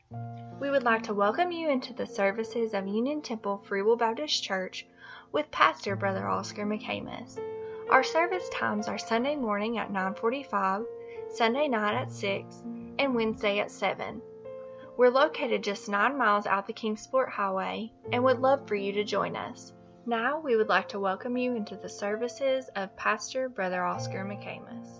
We would like to welcome you into the services of Union Temple Free Will Baptist Church with Pastor Brother Oscar McCamus. Our service times are Sunday morning at 9:45, Sunday night at 6, and Wednesday at 7. We're located just 9 miles out the Kingsport Highway and would love for you to join us. Now we would like to welcome you into the services of Pastor Brother Oscar McCamus.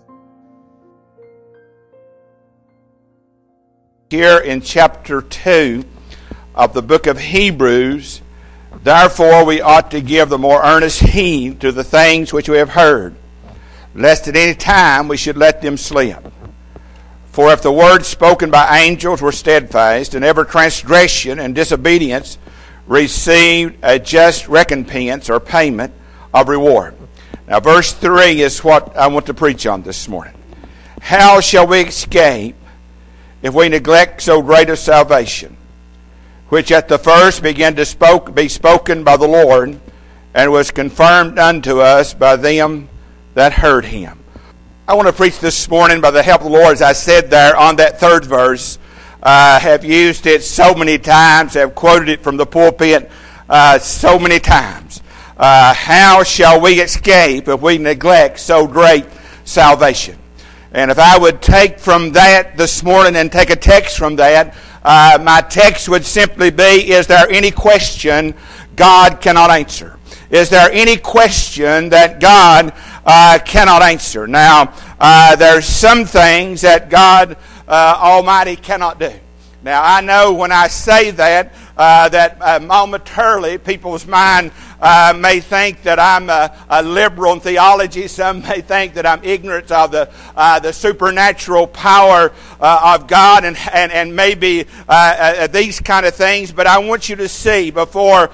Here in chapter 2 of the book of Hebrews, therefore we ought to give the more earnest heed to the things which we have heard, lest at any time we should let them slip. For if the words spoken by angels were steadfast, and every transgression and disobedience received a just recompense or payment of reward. Now verse 3 is what I want to preach on this morning. How shall we escape if we neglect so great a salvation, which at the first began to be spoken by the Lord, and was confirmed unto us by them that heard him? I want to preach this morning by the help of the Lord, as I said there on that third verse. I have used it so many times, have quoted it from the pulpit so many times. How shall we escape if we neglect so great salvation? And if I would take from that this morning and take a text from that, my text would simply be, is there any question God cannot answer? Is there any question that God cannot answer? Now, there's some things that God Almighty cannot do. Now, I know when I say that, momentarily people's mind may think that I'm a liberal in theology. Some may think that I'm ignorant of the supernatural power of God and maybe these kind of things. But I want you to see before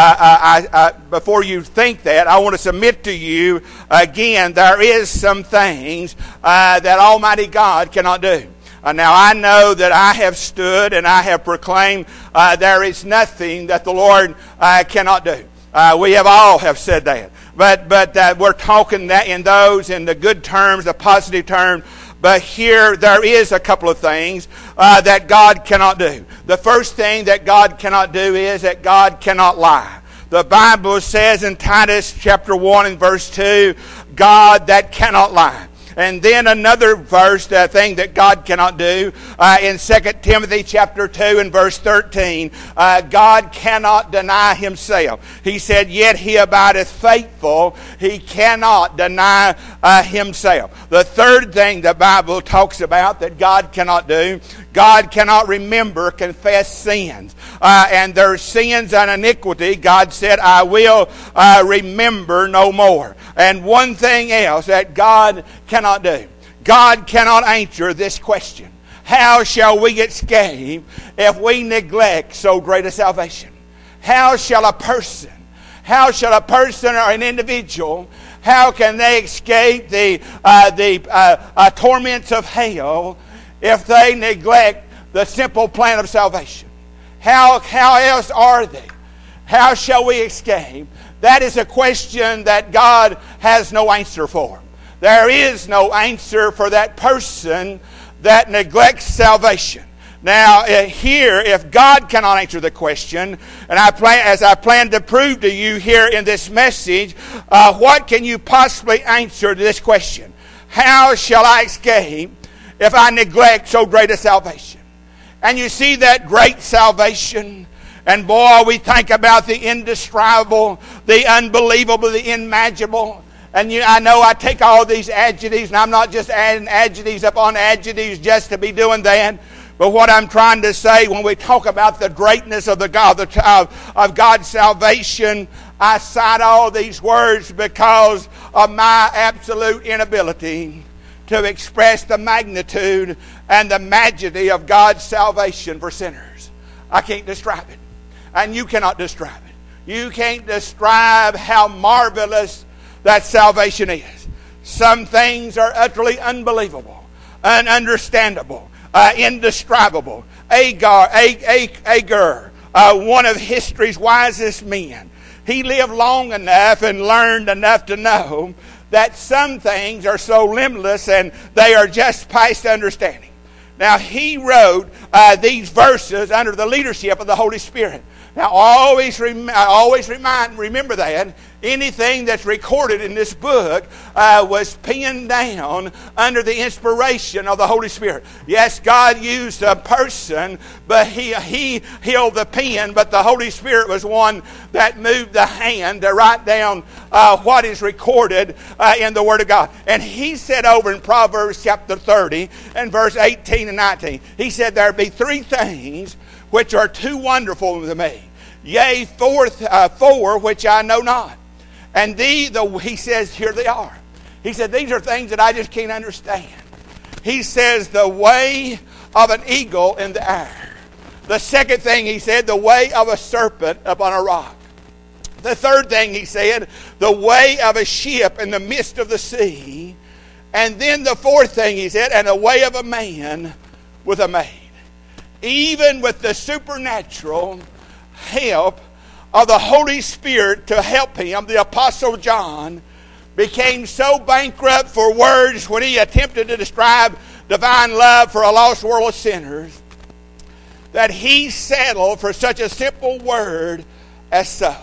you think that, I want to submit to you again, there is some things that Almighty God cannot do. Now I know that I have stood and I have proclaimed there is nothing that the Lord cannot do. We all have said that. But we're talking that in the good terms, the positive terms. But here there is a couple of things that God cannot do. The first thing that God cannot do is that God cannot lie. The Bible says in Titus chapter 1 and verse 2, God that cannot lie. And then another verse, the thing that God cannot do, in 2 Timothy chapter 2 and verse 13, God cannot deny himself. He said, yet he abideth faithful. He cannot deny himself. The third thing the Bible talks about that God cannot do, God cannot remember confessed sins. And their sins and iniquity, God said, I will remember no more. And one thing else that God cannot do. God cannot answer this question. How shall we escape if we neglect so great a salvation? How shall a person or an individual, how can they escape the torments of hell if they neglect the simple plan of salvation? How else are they? How shall we escape? That is a question that God has no answer for. There is no answer for that person that neglects salvation. Now, here, if God cannot answer the question, and as I plan to prove to you here in this message, what can you possibly answer to this question? How shall I escape if I neglect so great a salvation? And you see that great salvation, and boy, we think about the indescribable, the unbelievable, the unimaginable. And I know I take all these adjectives, and I'm not just adding adjectives upon adjectives just to be doing that. But what I'm trying to say when we talk about the greatness of of God's salvation, I cite all these words because of my absolute inability to express the magnitude and the majesty of God's salvation for sinners. I can't describe it. And you cannot describe it. You can't describe how marvelous that salvation is. Some things are utterly unbelievable, ununderstandable, indescribable. Agur, one of history's wisest men, he lived long enough and learned enough to know that some things are so limitless and they are just past understanding. Now, he wrote these verses under the leadership of the Holy Spirit. Now, remember that. Anything that's recorded in this book was penned down under the inspiration of the Holy Spirit. Yes, God used a person, but he held the pen, but the Holy Spirit was one that moved the hand to write down what is recorded in the Word of God. And he said over in Proverbs chapter 30 and verse 18 and 19, he said, there be three things which are too wonderful to me. Yea, four which I know not. And he says, here they are. He said, these are things that I just can't understand. He says, the way of an eagle in the air. The second thing he said, the way of a serpent upon a rock. The third thing he said, the way of a ship in the midst of the sea. And then the fourth thing he said, and the way of a man with a maid. Even with the supernatural help of the Holy Spirit to help him, the Apostle John became so bankrupt for words when he attempted to describe divine love for a lost world of sinners that he settled for such a simple word as so.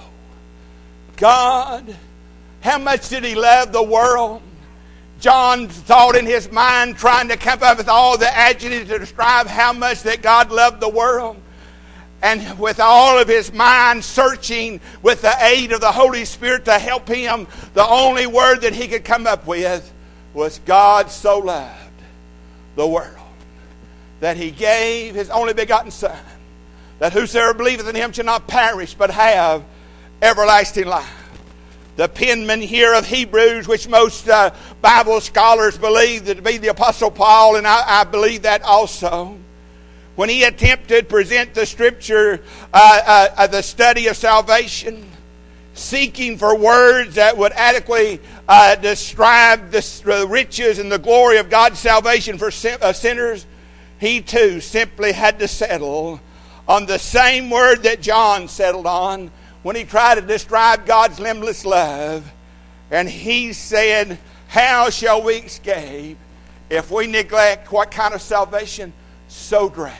God, how much did he love the world? John thought in his mind, trying to come up with all the adjectives to describe how much that God loved the world. And with all of his mind searching with the aid of the Holy Spirit to help him, the only word that he could come up with was God so loved the world that he gave his only begotten Son, that whosoever believeth in him shall not perish but have everlasting life. The penman here of Hebrews, which most Bible scholars believe to be the Apostle Paul, and I believe that also, when he attempted to present the Scripture, the study of salvation, seeking for words that would adequately describe the riches and the glory of God's salvation for sinners, he too simply had to settle on the same word that John settled on when he tried to describe God's limitless love. And he said, how shall we escape if we neglect what kind of salvation? So great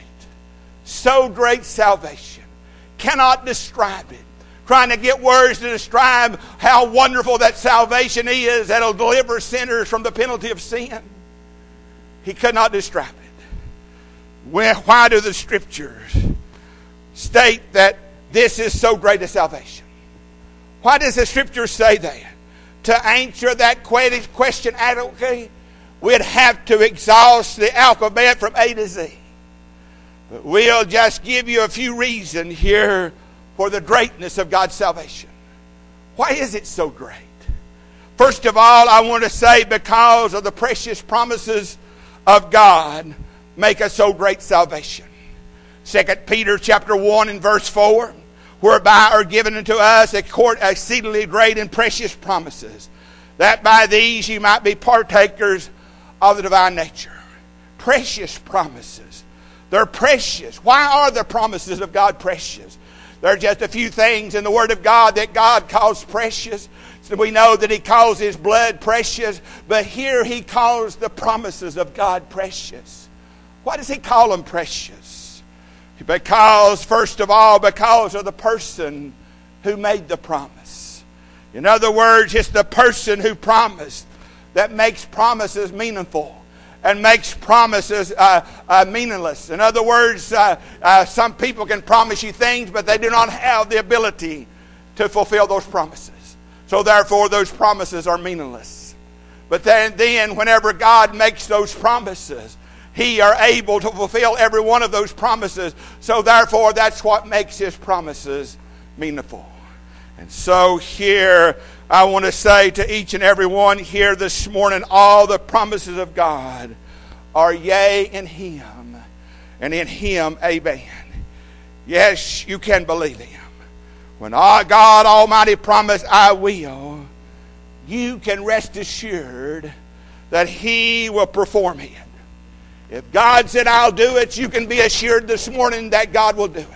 salvation. Cannot describe it. Trying to get words to describe how wonderful that salvation is that'll deliver sinners from the penalty of sin. He could not describe it. Why do the Scriptures state that this is so great a salvation? Why does the Scripture say that? To answer that question adequately, we'd have to exhaust the alphabet from A to Z. But we'll just give you a few reasons here for the greatness of God's salvation. Why is it so great? First of all, I want to say because of the precious promises of God make us so great salvation. 2 Peter chapter 1 and verse 4, whereby are given unto us exceedingly great and precious promises, that by these you might be partakers of the divine nature. Precious promises. They're precious. Why are the promises of God precious? There are just a few things in the Word of God that God calls precious. So we know that He calls His blood precious, but here He calls the promises of God precious. Why does He call them precious? Because, first of all, because of the person who made the promise. In other words, it's the person who promised that makes promises meaningful and makes promises meaningless. In other words, some people can promise you things, but they do not have the ability to fulfill those promises. So therefore, those promises are meaningless. But then whenever God makes those promises, He are able to fulfill every one of those promises. So therefore, that's what makes His promises meaningful. And so here, I want to say to each and every one here this morning, all the promises of God are yea in Him, and in Him, amen. Yes, you can believe Him. When God Almighty promised, I will, you can rest assured that He will perform it. If God said, I'll do it, you can be assured this morning that God will do it.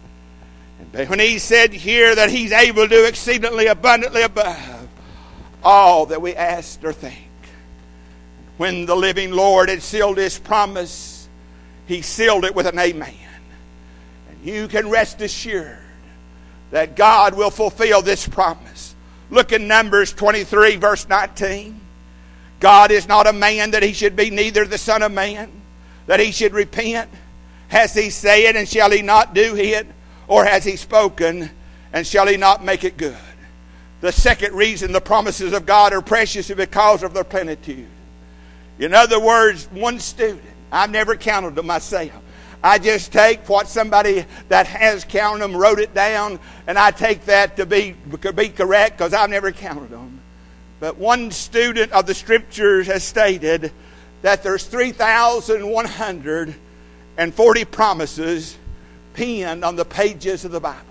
And when He said here that He's able to do exceedingly abundantly above all that we ask or think. When the living Lord had sealed His promise, He sealed it with an amen. And you can rest assured that God will fulfill this promise. Look in Numbers 23, verse 19. God is not a man that he should be, neither the son of man that he should repent. Has he said, and shall he not do it? Or has he spoken, and shall he not make it good? The second reason the promises of God are precious is because of their plenitude. In other words, one student, I've never counted them myself. I just take what somebody that has counted them wrote it down, and I take that to be correct because I've never counted them. But one student of the Scriptures has stated that there's 3,140 promises penned on the pages of the Bible.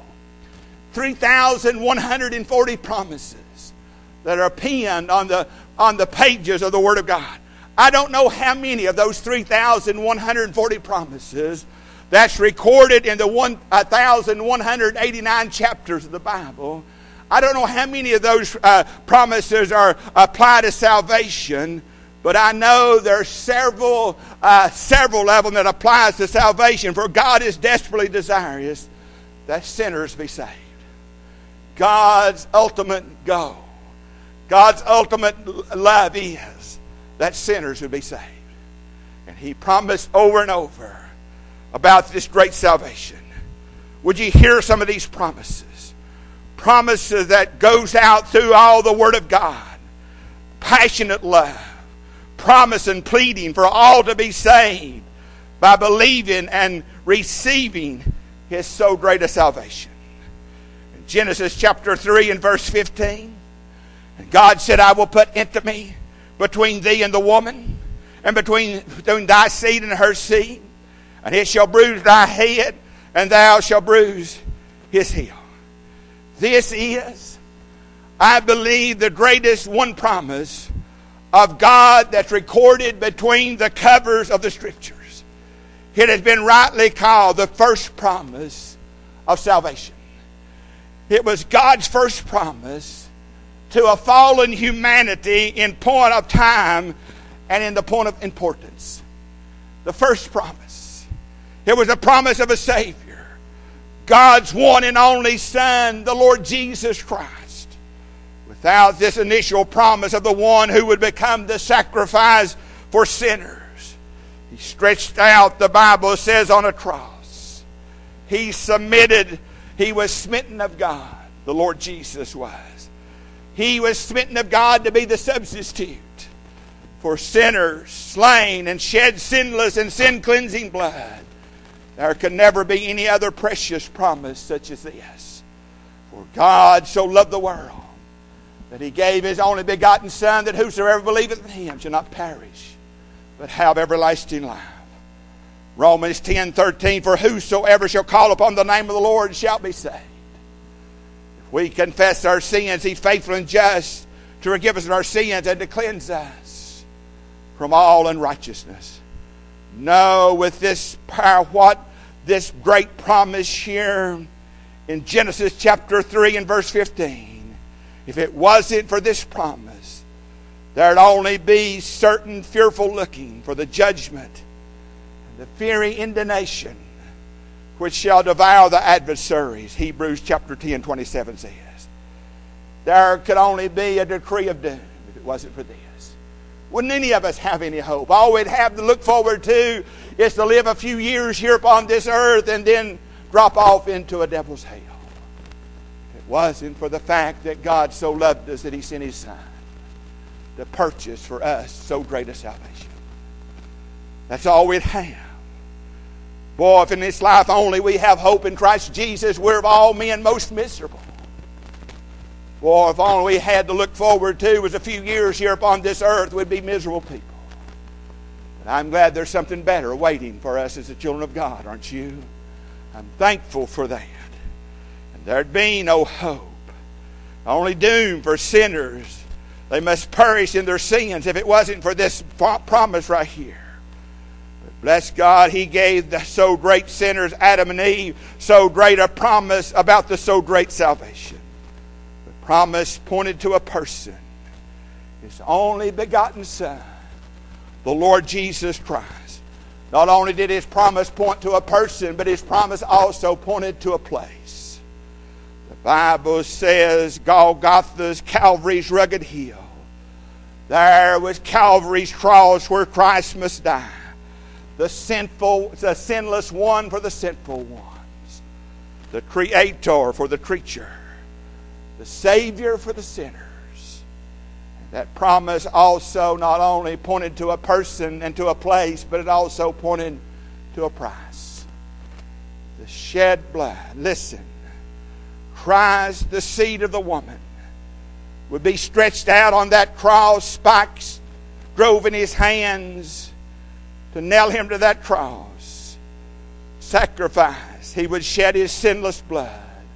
3,140 promises that are penned on the pages of the Word of God. I don't know how many of those 3,140 promises that's recorded in the 1,189 chapters of the Bible. I don't know how many of those promises are applied to salvation, but I know there's several of them that applies to salvation. For God is desperately desirous that sinners be saved. God's ultimate goal, God's ultimate love is that sinners would be saved. And He promised over and over about this great salvation. Would you hear some of these promises? Promises that goes out through all the Word of God. Passionate love. Promise and pleading for all to be saved by believing and receiving His so great a salvation. In Genesis chapter 3 and verse 15, God said, I will put enmity between thee and the woman, and between thy seed and her seed, and it shall bruise thy head, and thou shalt bruise his heel. This is, I believe, the greatest one promise of God that's recorded between the covers of the Scriptures. It has been rightly called the first promise of salvation. It was God's first promise to a fallen humanity in point of time and in the point of importance. The first promise. It was a promise of a Savior. God's one and only Son, the Lord Jesus Christ. Without this initial promise of the one who would become the sacrifice for sinners, He stretched out, the Bible says, on a cross. He submitted. He was smitten of God. The Lord Jesus was. He was smitten of God to be the substitute for sinners, slain and shed sinless and sin-cleansing blood. There can never be any other precious promise such as this. For God so loved the world that He gave His only begotten Son, that whosoever believeth in Him shall not perish, but have everlasting life. Romans 10:13, for whosoever shall call upon the name of the Lord shall be saved. We confess our sins, He's faithful and just to forgive us of our sins and to cleanse us from all unrighteousness. Know with this power what this great promise here in Genesis chapter 3 and verse 15. If it wasn't for this promise, there'd only be certain fearful looking for the judgment and the fiery indignation which shall devour the adversaries. Hebrews chapter 10:27 says. There could only be a decree of doom if it wasn't for this. Wouldn't any of us have any hope? All we'd have to look forward to is to live a few years here upon this earth and then drop off into a devil's hell. If it wasn't for the fact that God so loved us that He sent His Son to purchase for us so great a salvation. That's all we'd have. Boy, if in this life only we have hope in Christ Jesus, we're of all men most miserable. Boy, if only we had to look forward to was a few years here upon this earth, we'd be miserable people. But I'm glad there's something better waiting for us as the children of God, aren't you? I'm thankful for that. And there'd be no hope. Only doom for sinners. They must perish in their sins if it wasn't for this promise right here. Bless God, He gave the so great sinners, Adam and Eve, so great a promise about the so great salvation. The promise pointed to a person, His only begotten Son, the Lord Jesus Christ. Not only did His promise point to a person, but His promise also pointed to a place. The Bible says Golgotha's, Calvary's rugged hill. There was Calvary's cross where Christ must die. The sinless one for the sinful ones. The Creator for the creature. The Savior for the sinners. And that promise also not only pointed to a person and to a place, but it also pointed to a price. The shed blood. Listen. Christ, the seed of the woman, would be stretched out on that cross, spikes drove in His hands to nail Him to that cross. Sacrifice. He would shed His sinless blood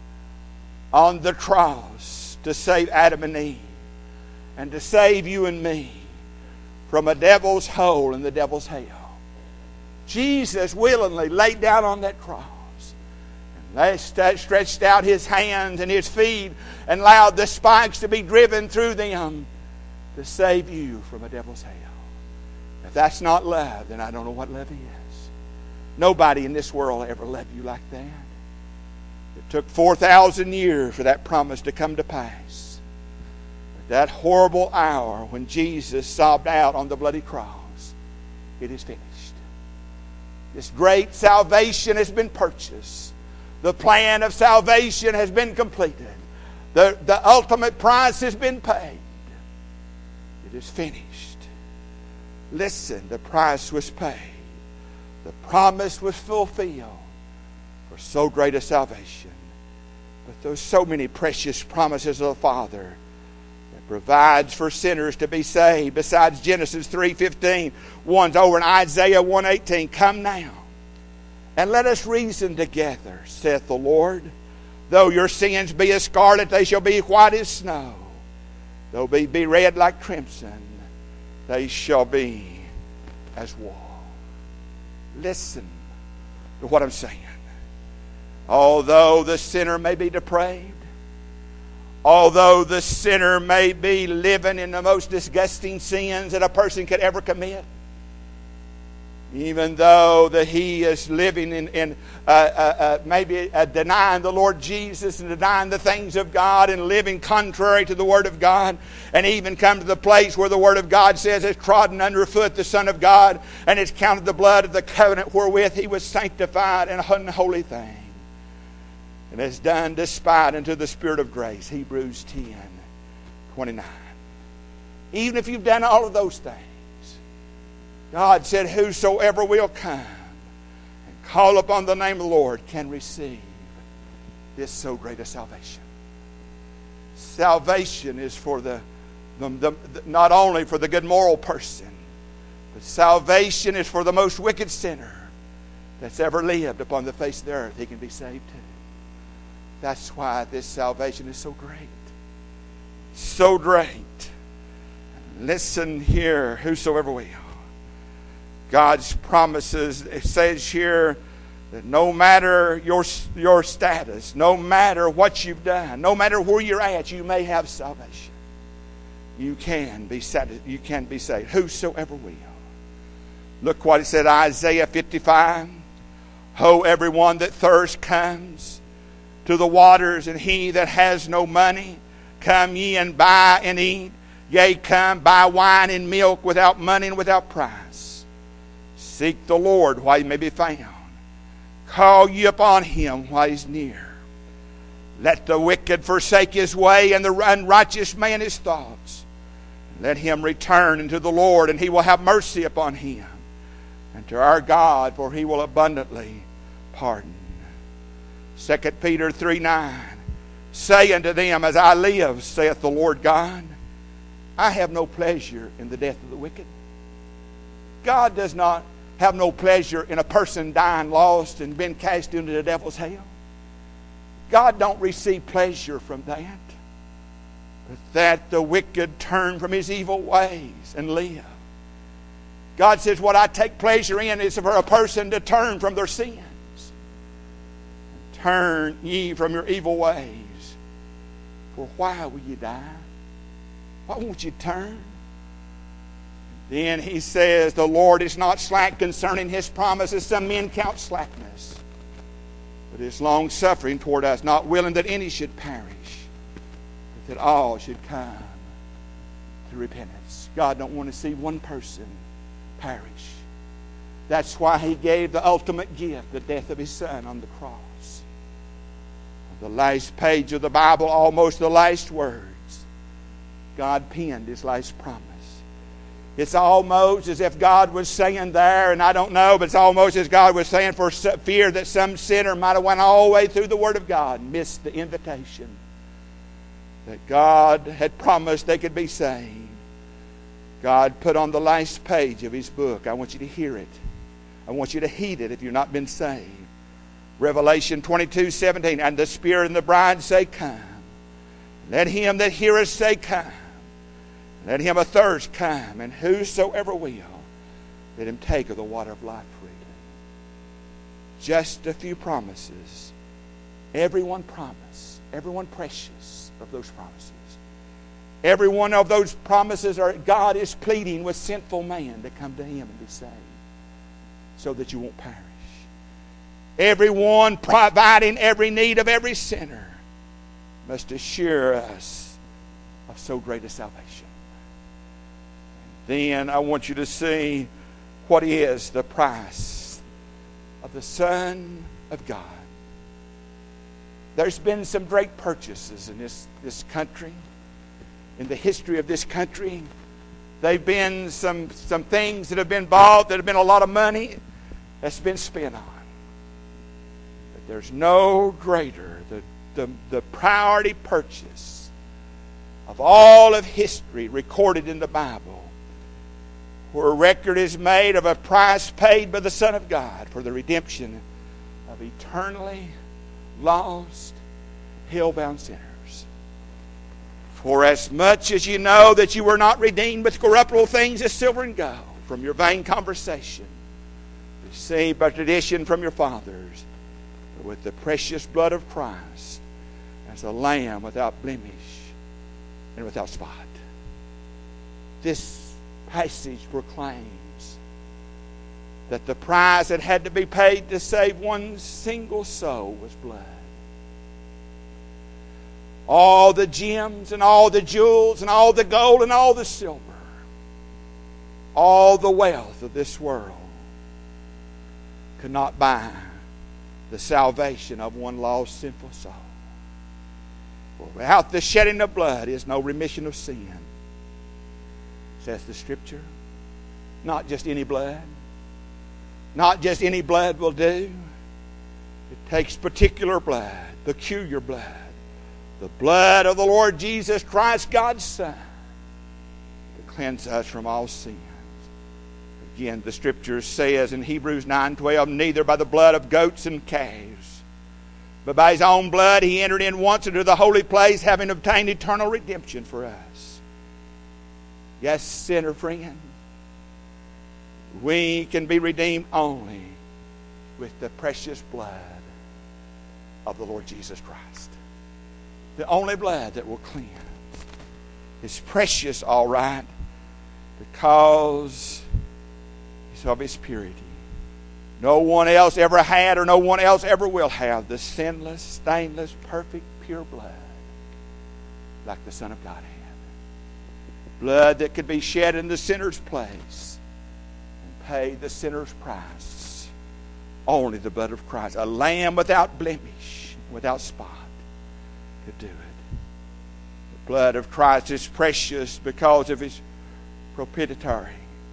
on the cross to save Adam and Eve and to save you and me from a devil's hole and the devil's hell. Jesus willingly laid down on that cross. They stretched out His hands and His feet and allowed the spikes to be driven through them to save you from a devil's hell. If that's not love, then I don't know what love is. Nobody in this world ever loved you like that. It took 4,000 years for that promise to come to pass. But that horrible hour when Jesus sobbed out on the bloody cross, it is finished. This great salvation has been purchased. The plan of salvation has been completed. The ultimate price has been paid. It is finished. Listen, the price was paid. The promise was fulfilled for so great a salvation. But there's so many precious promises of the Father that provides for sinners to be saved. Besides Genesis 3:15, one's over in Isaiah 1:18. Come now, and let us reason together, saith the Lord. Though your sins be as scarlet, they shall be white as snow. Though they be red like crimson, they shall be as wool. Listen to what I'm saying. Although the sinner may be depraved, although the sinner may be living in the most disgusting sins that a person could ever commit, even though that he is living in maybe denying the Lord Jesus and denying the things of God and living contrary to the Word of God, and even come to the place where the Word of God says it's trodden underfoot the Son of God, and it's counted the blood of the covenant wherewith He was sanctified in an unholy thing, and has done despite unto the Spirit of grace. Hebrews 10:29. Even if you've done all of those things, God said, whosoever will come and call upon the name of the Lord can receive this so great a salvation. Salvation is for the not only for the good moral person, but salvation is for the most wicked sinner that's ever lived upon the face of the earth. He can be saved too. That's why this salvation is so great. So great. Listen here, whosoever will. God's promises, it says here that no matter your status, no matter what you've done, no matter where you're at, you may have salvation. You can be saved. Whosoever will. Look what it said, Isaiah 55. Ho, everyone that thirsts comes to the waters, and he that has no money, come ye and buy and eat. Yea, come, buy wine and milk without money and without price. Seek the Lord while He may be found. Call ye upon Him while He's near. Let the wicked forsake his way, and the unrighteous man his thoughts. Let him return unto the Lord, and He will have mercy upon him. And to our God, for He will abundantly pardon. 2 Peter 3:9. Say unto them, as I live, saith the Lord God, I have no pleasure in the death of the wicked. God does not have no pleasure in a person dying lost and being cast into the devil's hell. God don't receive pleasure from that. But that the wicked turn from his evil ways and live. God says what I take pleasure in is for a person to turn from their sins. Turn ye from your evil ways. For why will you die? Why won't you turn? Then he says, the Lord is not slack concerning his promises, some men count slackness, but is long-suffering toward us, not willing that any should perish, but that all should come to repentance. God don't want to see one person perish. That's why he gave the ultimate gift, the death of his Son on the cross. On the last page of the Bible, almost the last words, God penned his last promise. It's almost as if God was saying there, and I don't know, but it's almost as God was saying for fear that some sinner might have went all the way through the Word of God and missed the invitation that God had promised they could be saved. God put on the last page of his book, I want you to hear it. I want you to heed it if you've not been saved. Revelation 22:17, and the Spirit and the bride say, come. Let him that heareth say, come. Let him athirst come, and whosoever will, let him take of the water of life freely. Just a few promises. Everyone promised. Everyone precious of those promises. Every one of those promises are God is pleading with sinful man to come to him and be saved, so that you won't perish. Everyone providing every need of every sinner must assure us of so great a salvation. Then I want you to see what is the price of the Son of God. There's been some great purchases in this country, in the history of this country. There've been some things that have been bought that have been a lot of money that's been spent on. But there's no greater the priority purchase of all of history recorded in the Bible, where a record is made of a price paid by the Son of God for the redemption of eternally lost, hell-bound sinners. For as much as you know that you were not redeemed with corruptible things as silver and gold from your vain conversation, received by tradition from your fathers, but with the precious blood of Christ, as a lamb without blemish and without spot. This passage proclaims that the price that had to be paid to save one single soul was blood. All the gems and all the jewels and all the gold and all the silver, all the wealth of this world could not buy the salvation of one lost sinful soul. For without the shedding of blood is no remission of sin, says the Scripture. Not just any blood. Not just any blood will do. It takes particular blood, peculiar blood. The blood of the Lord Jesus Christ, God's Son, to cleanse us from all sins. Again, the Scripture says in Hebrews 9:12, neither by the blood of goats and calves, but by his own blood he entered in once into the holy place, having obtained eternal redemption for us. Yes, sinner friend, we can be redeemed only with the precious blood of the Lord Jesus Christ. The only blood that will cleanse. It's precious, all right, because it's of his purity. No one else ever had, or no one else ever will have, the sinless, stainless, perfect, pure blood like the Son of God had. Blood that could be shed in the sinner's place and pay the sinner's price. Only the blood of Christ, a lamb without blemish, without spot, could do it. The blood of Christ is precious because of his propitiatory.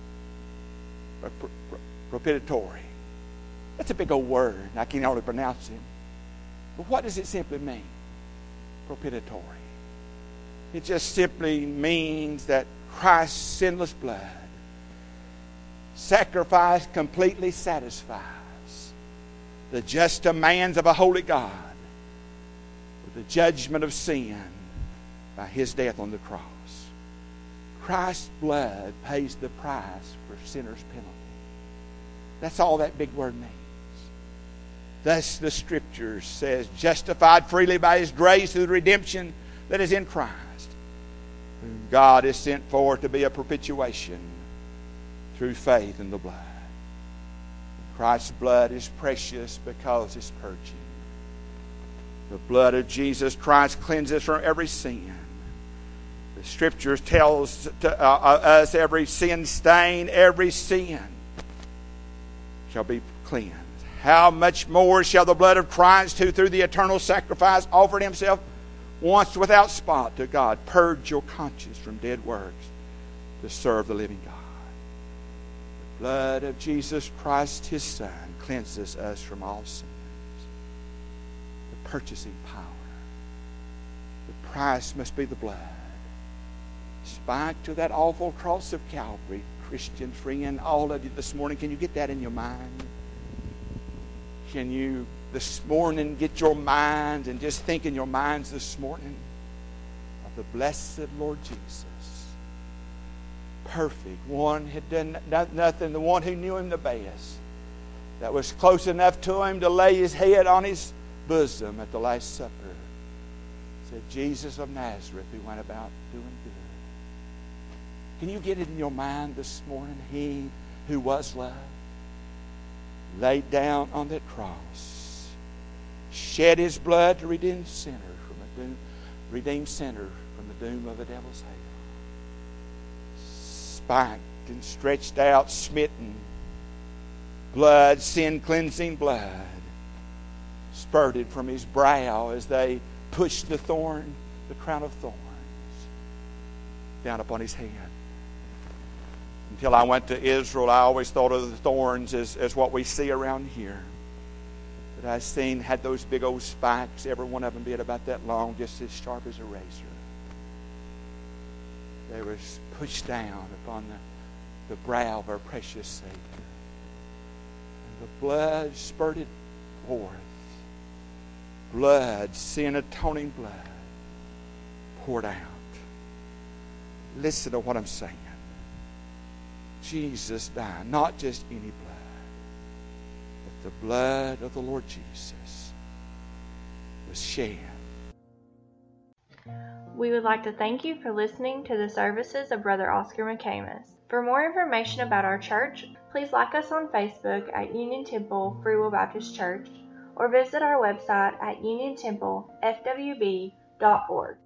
That's a big old word. I can't hardly pronounce it. But what does it simply mean? Propitiatory. It just simply means that Christ's sinless blood, sacrifice, completely satisfies the just demands of a holy God with the judgment of sin by his death on the cross. Christ's blood pays the price for sinners' penalty. That's all that big word means. Thus the Scripture says, justified freely by his grace through the redemption that is in Christ, whom God has sent forth to be a propitiation through faith in the blood. Christ's blood is precious because it's purging. The blood of Jesus Christ cleanses from every sin. The Scriptures tells us every sin stain, every sin shall be cleansed. How much more shall the blood of Christ, who through the eternal sacrifice offered himself once without spot to God, purge your conscience from dead works to serve the living God. The blood of Jesus Christ, his Son, cleanses us from all sins. The purchasing power. The price must be the blood. Spiked to that awful cross of Calvary. Christian friend, all of you this morning, can you get that in your mind? Can you this morning get your minds and just think in your minds this morning of the blessed Lord Jesus? Perfect. One had done nothing. The one who knew him the best. That was close enough to him to lay his head on his bosom at the Last Supper. Said, Jesus of Nazareth, who went about doing good. Can you get it in your mind this morning? He who was loved, laid down on that cross, shed his blood to redeem sinners from the doom of the devil's hell. Spiked and stretched out, smitten, blood, sin-cleansing blood, spurted from his brow as they pushed the crown of thorns, down upon his head. Until I went to Israel, I always thought of the thorns as what we see around here. But I seen had those big old spikes, every one of them being about that long, just as sharp as a razor. They were pushed down upon the brow of our precious Savior. And the blood spurted forth. Blood, sin-atoning blood, poured out. Listen to what I'm saying. Jesus died, not just any blood, but the blood of the Lord Jesus was shed. We would like to thank you for listening to the services of Brother Oscar McCamus. For more information about our church, please like us on Facebook at Union Temple Free Will Baptist Church or visit our website at uniontemplefwb.org.